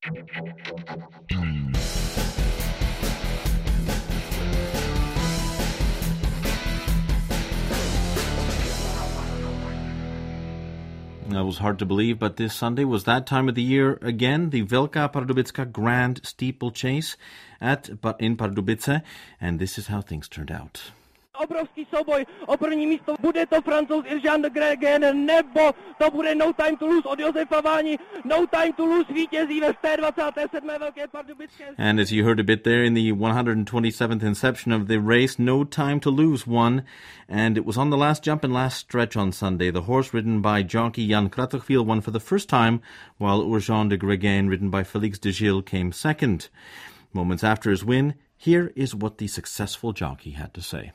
That was hard to believe, but this Sunday was that time of the year again, the Velká Pardubická Grand Steeplechase in Pardubice, and this is how things turned out. Obrovský souboj o první místo. Bude to Francouz Irjan de Gregen, nebo to bude No Time to Lose od Josefa Váni. No Time to Lose vítězí ve 127. Velké Pardubické. And as you heard a bit there in the 127th inception of the race, No Time to Lose won, and it was on the last jump and last stretch on Sunday. The horse ridden by jockey Jan Kratochvíl won for the first time, while Urjan de Gregen, ridden by Félix de Gilles, came second. Moments after his win, here is what the successful jockey had to say.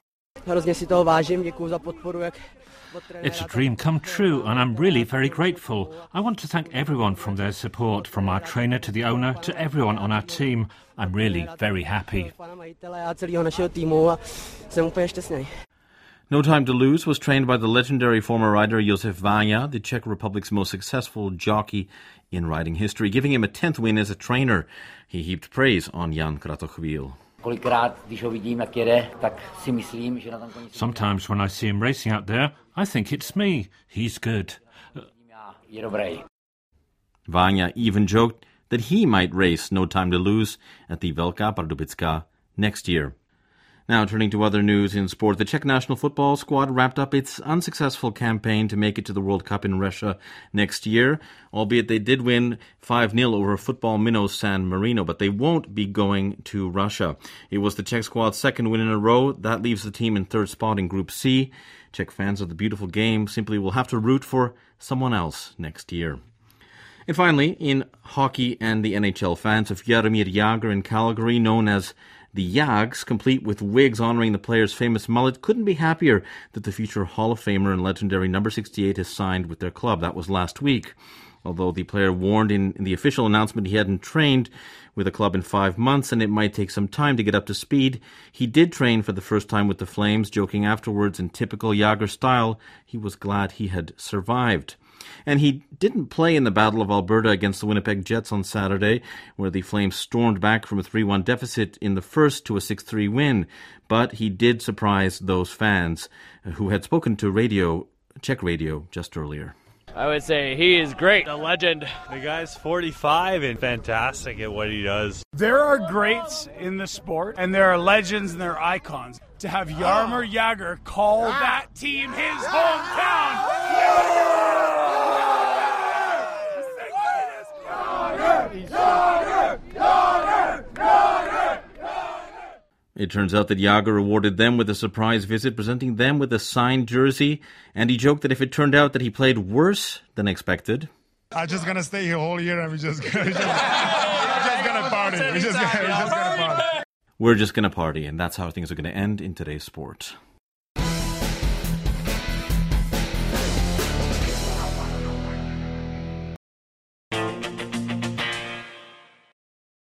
It's a dream come true, and I'm really very grateful. I want to thank everyone for their support, from our trainer to the owner to everyone on our team. I'm really very happy. No Time to Lose was trained by the legendary former rider Josef Váňa, the Czech Republic's most successful jockey in riding history, giving him a 10th win as a trainer. He heaped praise on Jan Kratochvíl. Sometimes when I see him racing out there, I think it's me. He's good. Váňa even joked that he might race No Time to Lose at the Velká Pardubická next year. Now, turning to other news in sport, the Czech national football squad wrapped up its unsuccessful campaign to make it to the World Cup in Russia next year, albeit they did win 5-0 over football minnows San Marino, but they won't be going to Russia. It was the Czech squad's second win in a row. That leaves the team in third spot in Group C. Czech fans of the beautiful game simply will have to root for someone else next year. And finally, in hockey and the NHL, fans of Jaromír Jágr in Calgary, known as the Jags, complete with wigs honoring the player's famous mullet, couldn't be happier that the future Hall of Famer and legendary number 68 has signed with their club. That was last week. Although the player warned in the official announcement he hadn't trained with the club in 5 months and it might take some time to get up to speed, he did train for the first time with the Flames, joking afterwards in typical Jágr style he was glad he had survived. And he didn't play in the Battle of Alberta against the Winnipeg Jets on Saturday, where the Flames stormed back from a 3-1 deficit in the first to a 6-3 win. But he did surprise those fans who had spoken to Czech radio just earlier. I would say he is great, a legend. The guy's 45 and fantastic at what he does. There are greats in the sport, and there are legends and there are icons. To have Jaromír Jágr call that team his hometown. It turns out that Jágr rewarded them with a surprise visit, presenting them with a signed jersey, and he joked that if it turned out that he played worse than expected, I'm just going to stay here all year and we're just going to party. We're just going to party. We're just going to party, and that's how things are going to end in today's sport.